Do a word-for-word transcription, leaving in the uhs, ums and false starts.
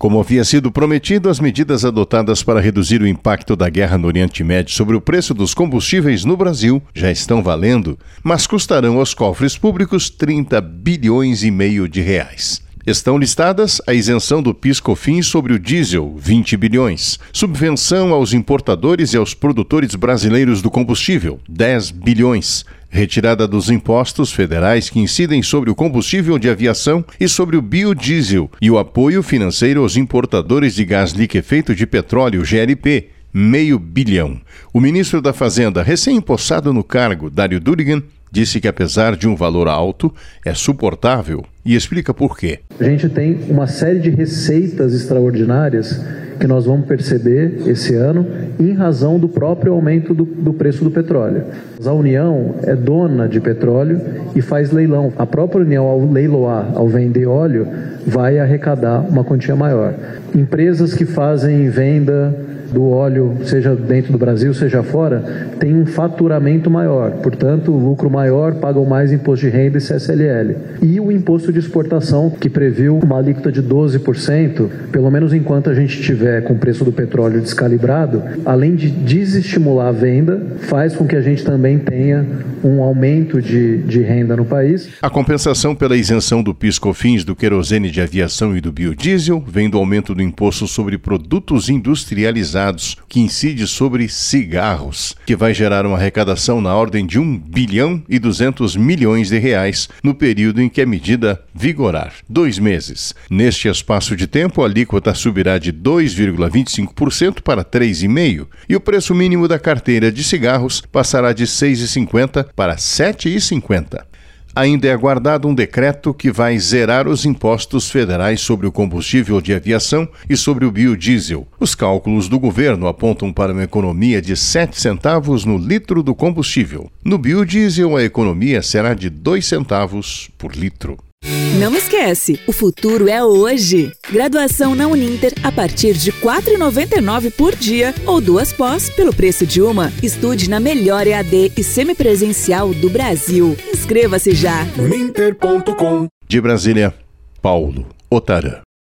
Como havia sido prometido, as medidas adotadas para reduzir o impacto da guerra no Oriente Médio sobre o preço dos combustíveis no Brasil já estão valendo, mas custarão aos cofres públicos trinta bilhões e meio de reais. Estão listadas a isenção do PIS/COFINS sobre o diesel, vinte bilhões, subvenção aos importadores e aos produtores brasileiros do combustível, dez bilhões, retirada dos impostos federais que incidem sobre o combustível de aviação e sobre o biodiesel e o apoio financeiro aos importadores de gás liquefeito de petróleo, G L P, meio bilhão. O ministro da Fazenda, recém-empossado no cargo, Dário Durigan, disse que apesar de um valor alto, é suportável e explica por quê. A gente tem uma série de receitas extraordinárias que nós vamos perceber esse ano em razão do próprio aumento do, do preço do petróleo. A União é dona de petróleo e faz leilão. A própria União, ao leiloar, ao vender óleo, vai arrecadar uma quantia maior. Empresas que fazem venda do óleo, seja dentro do Brasil, seja fora, tem um faturamento maior. Portanto, o lucro maior, pagam mais imposto de renda e C S L L. E o imposto de exportação, que previu uma alíquota de doze por cento, pelo menos enquanto a gente tiver com o preço do petróleo descalibrado, além de desestimular a venda, faz com que a gente também tenha um aumento de, de renda no país. A compensação pela isenção do PIS/COFINS do querosene de aviação e do biodiesel vem do aumento do imposto sobre produtos industrializados, que incide sobre cigarros, que vai gerar uma arrecadação na ordem de um bilhão e duzentos milhões de reais no período em que a medida vigorar, dois meses. Neste espaço de tempo, a alíquota subirá de dois vírgula vinte e cinco por cento para três vírgula cinco por cento e o preço mínimo da carteira de cigarros passará de seis reais e cinquenta centavos para sete reais e cinquenta centavos. Ainda é aguardado um decreto que vai zerar os impostos federais sobre o combustível de aviação e sobre o biodiesel. Os cálculos do governo apontam para uma economia de sete centavos no litro do combustível. No biodiesel, a economia será de dois centavos por litro. Não esquece, o futuro é hoje. Graduação na Uninter a partir de quatro reais e noventa e nove centavos por dia ou duas pós pelo preço de uma. Estude na melhor E A D e semipresencial do Brasil. Inscreva-se já. uninter ponto com. De Brasília, Paulo Otarã.